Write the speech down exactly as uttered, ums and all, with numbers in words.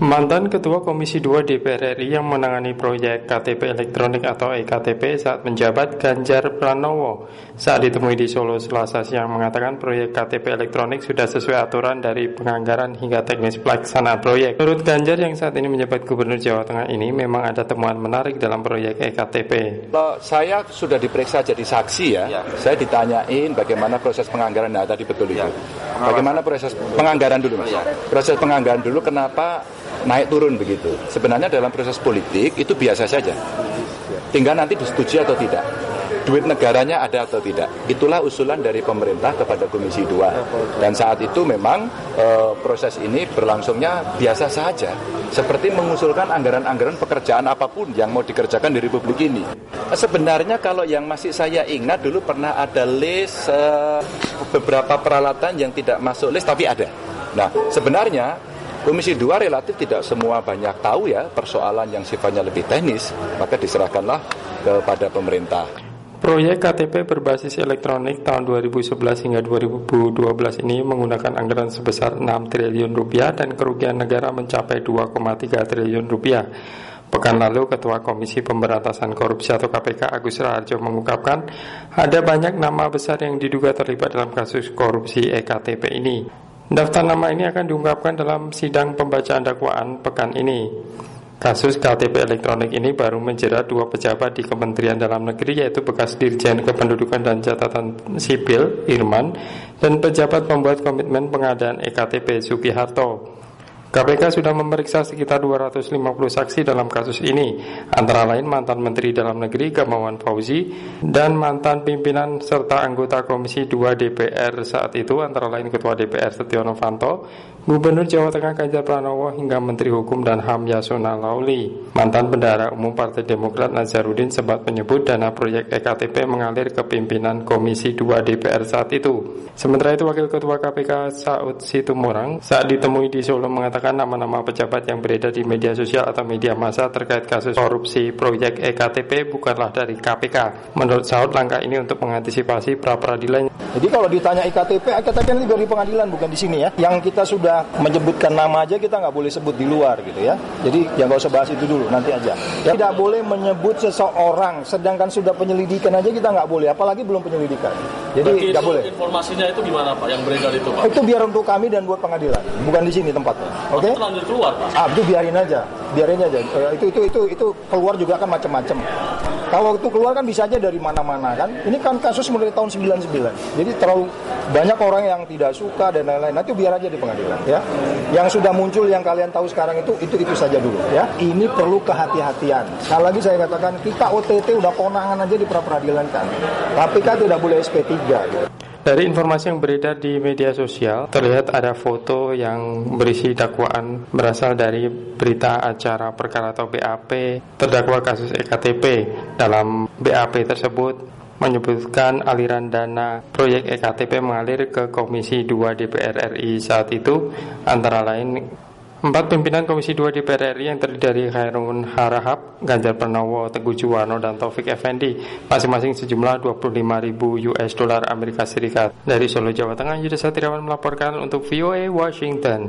Mantan Ketua Komisi dua D P R R I yang menangani proyek K T P elektronik atau E K T P saat menjabat, Ganjar Pranowo, saat ditemui di Solo Selasa siang mengatakan proyek K T P elektronik sudah sesuai aturan dari penganggaran hingga teknis pelaksanaan proyek. Menurut Ganjar yang saat ini menjabat Gubernur Jawa Tengah ini, memang ada temuan menarik dalam proyek E K T P. Kalau saya sudah diperiksa jadi saksi ya, ya. Saya ditanyain bagaimana proses penganggaran, nah tadi betul itu. Ya. Bagaimana proses penganggaran dulu mas? Ya. Proses penganggaran dulu kenapa naik turun begitu. Sebenarnya dalam proses politik itu biasa saja. Tinggal nanti disetujui atau tidak. Duit negaranya ada atau tidak. Itulah usulan dari pemerintah kepada Komisi dua. Dan saat itu memang e, proses ini berlangsungnya biasa saja. Seperti mengusulkan anggaran-anggaran pekerjaan apapun yang mau dikerjakan di Republik ini. Sebenarnya kalau yang masih saya ingat dulu pernah ada list e, beberapa peralatan yang tidak masuk list tapi ada. Nah sebenarnya Komisi dua relatif tidak semua banyak tahu ya persoalan yang sifatnya lebih teknis, maka diserahkanlah kepada pemerintah. Proyek K T P berbasis elektronik tahun dua ribu sebelas hingga dua ribu dua belas ini menggunakan anggaran sebesar enam triliun rupiah dan kerugian negara mencapai dua koma tiga triliun rupiah. Pekan lalu, Ketua Komisi Pemberantasan Korupsi atau K P K Agus Raharjo mengungkapkan ada banyak nama besar yang diduga terlibat dalam kasus korupsi E K T P ini. Daftar nama ini akan diungkapkan dalam sidang pembacaan dakwaan pekan ini. Kasus K T P elektronik ini baru menjerat dua pejabat di Kementerian Dalam Negeri, yaitu bekas Dirjen Kependudukan dan Catatan Sipil Irman dan pejabat pembuat komitmen pengadaan E K T P Sugiharto. K P K sudah memeriksa sekitar dua ratus lima puluh saksi dalam kasus ini, antara lain mantan Menteri Dalam Negeri Gamawan Fauzi dan mantan pimpinan serta anggota Komisi dua D P R saat itu, antara lain Ketua D P R Setio Novanto, Gubernur Jawa Tengah Ganjar Pranowo hingga Menteri Hukum dan H A M Yasona Lauli. Mantan Bendahara Umum Partai Demokrat Nazarudin sempat menyebut dana proyek E K T P mengalir ke pimpinan Komisi dua D P R saat itu. Sementara itu Wakil Ketua K P K Saud Situmorang saat ditemui di Solo mengatakan nama-nama pejabat yang beredar di media sosial atau media massa terkait kasus korupsi proyek E K T P bukanlah dari K P K. Menurut Saud, langkah ini untuk mengantisipasi pra-peradilan. Jadi kalau ditanya E K T P, E K T P ini dari pengadilan, bukan di sini ya. Yang kita sudah menyebutkan nama aja kita nggak boleh sebut di luar gitu ya. Jadi ya nggak usah bahas itu dulu, nanti aja. Ya, tidak boleh menyebut seseorang, sedangkan sudah penyelidikan aja kita nggak boleh, apalagi belum penyelidikan. Jadi nggak boleh. Informasinya itu gimana Pak, yang beredar itu Pak? Itu biar untuk kami dan buat pengadilan, bukan di sini tempatnya. Oke? Okay? Lanjut keluar Pak? Ah, itu biarin aja, biarin aja. Itu itu itu itu keluar juga kan macam-macam. Kalau itu keluar kan bisa aja dari mana-mana kan. Ini kan kasus mulai tahun sembilan puluh sembilan. Jadi terlalu banyak orang yang tidak suka dan lain-lain. Nah, itu biar aja di pengadilan ya. Yang sudah muncul yang kalian tahu sekarang itu itu itu saja dulu ya. Ini perlu kehati-hatian. Sekali lagi saya katakan kita O T T udah konangan aja di pra-peradilan kan. Tapi kan tidak boleh S P tiga gitu. Dari informasi yang beredar di media sosial, terlihat ada foto yang berisi dakwaan berasal dari berita acara perkara atau B A P terdakwa kasus E K T P. Dalam B A P tersebut menyebutkan aliran dana proyek E K T P mengalir ke Komisi dua D P R R I saat itu, antara lain empat pimpinan Komisi dua D P R R I yang terdiri dari Khairun Harahap, Ganjar Pranowo, Teguh Juwarno, dan Taufik Effendi, masing-masing sejumlah dua puluh lima ribu U S dolar Amerika Serikat. Dari Solo, Jawa Tengah, Yudha Satriawan melaporkan untuk V O A Washington.